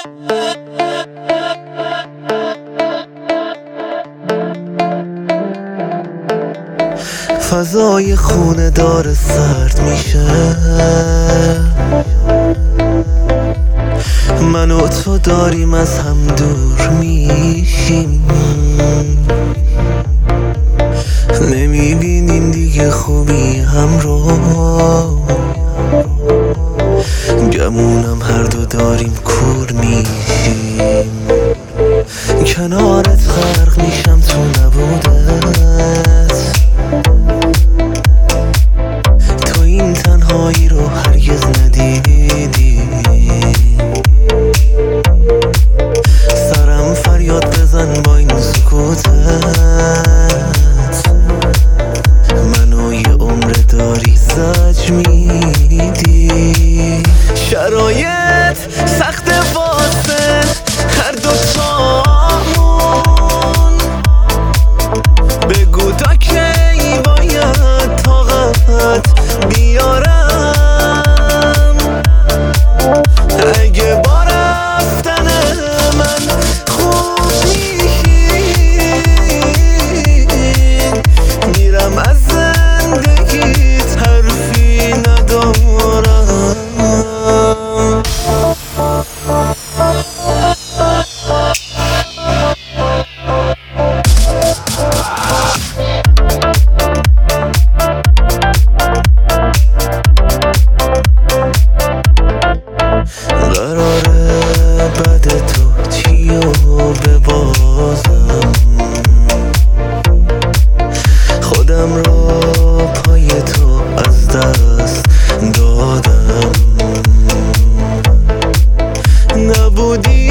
فضای خونه داره سرد میشه، من و تو داریم از هم دور میشیم، نمیبینیم دیگه خوبی هم رو، گمونم هر دو داریم کور میشیم، کنارت غرق میشم تو نبودت، تو این تنهایی رو هرگز ندیدی، سرم فریاد بزن با این سکوتت، منو یه عمر داری زج میدی، شرایط سخت واسه هر دو تامون، بگو تا کی باید طاقت بیارم، اگه با رفتن من خوب میشی، میرم از زندگیت حرفی ندارم. قراره بعد تو چیو ببازم، خودم را پای تو از دست دادم، نبودی